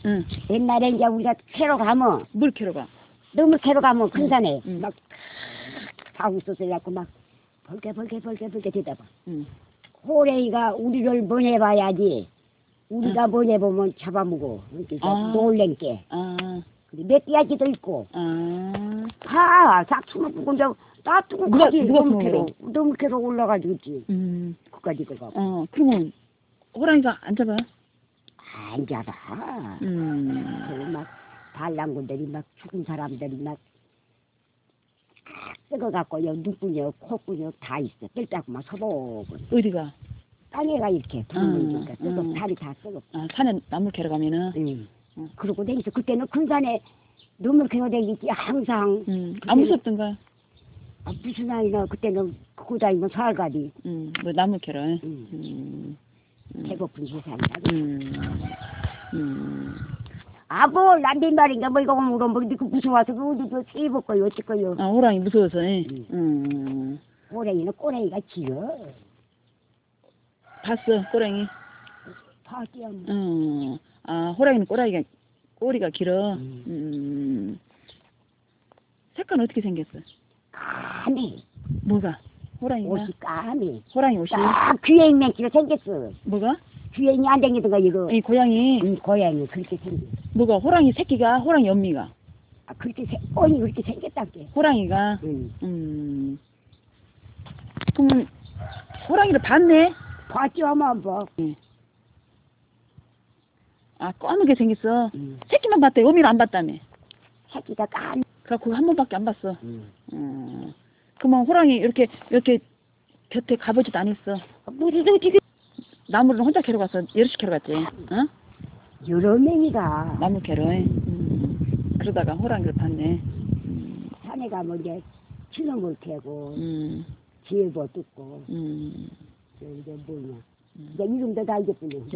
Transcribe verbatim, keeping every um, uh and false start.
응. 옛날에 이제 우리가 캐러 가면, 물 캐러 가. 너무 캐러 가면 큰 산에 응. 막 하고 있었어갖고 막 벌게 벌게 벌게 벌게 대다봐. 응. 호랭이가 우리를 보내봐야지. 우리가 보내보면 잡아먹어. 이렇게 아. 놀랜게. 아. 몇 띠아지도 있고. 아. 다 싹수먹고 이제 놔두고 누가- 가지. 누가 너무 숨어먹어? 캐러 너무 캐러 올라가지고 있지. 음. 그까지 그가. 어, 그러면 호랑이가 안 잡아? 안 잡아. 음. 그막 반란군들이 막 죽은 사람들이 막 썩어갖고 요 눈구녕 코구녕 다 있어. 뜰다고 막 서보고 어디가? 땅에가 이렇게 두르니까 음, 썩어 음. 다리 다 썩어. 아, 산에 나물 캐러 가면은? 응. 음. 그러고 다니서 그때는 큰 산에 눈물 캐러 다니지 항상. 음. 안 무섭던가? 아, 무슨 아이나 그때는 그거 다니면 살가지. 음. 뭐 나물 캐러? 응. 음. 음. 배고픈 세상이다. 음. 음. 아뭐 난데 말인가 뭐 이거 물어보는데 그 무서워서 그 어디서 세입을 거요 어쩔 거요. 아, 호랑이 무서워서, 예? 응. 음. 꼬랭이는 꼬랭이가 길어. 봤어, 호랑이? 파티야 뭐. 음. 아, 호랑이는 꼬라기가, 꼬리가 길어? 음. 음. 색깔은 어떻게 생겼어? 까매. 뭐가? 호랑이가? 옷이 까매. 호랑이 옷이? 딱 귀행 맹기로 생겼어. 뭐가? 귀행이 안 댕기던가 이거. 이 고양이? 응, 고양이 그렇게 생겼어. 뭐가? 호랑이 새끼가? 호랑이 엄미가? 아 그렇게 생, 언니 그렇게 생겼다게. 호랑이가? 응. 음. 그러면 호랑이를 봤네? 봤죠 아마 뭐. 예. 아, 까맣게 생겼어? 응. 새끼만 봤대. 어미는 안 봤다며. 새끼가 깐. 그래갖고 한 번밖에 안 봤어. 응. 음. 그러면 호랑이 이렇게 이렇게 곁에 가보지도 않았어. 무슨 어떻게 나무를 혼자 캐러 갔어. 여럿이 캐러 갔지. 어? 여러 명이가 나무 캐러. 음. 그러다가 호랑이를 봤네. 음. 산에 가면 이제 치놈을 캐고 음. 지혜보 뜯고 음. 저 이제 뭐냐 이제 이름도 다 알겠군요.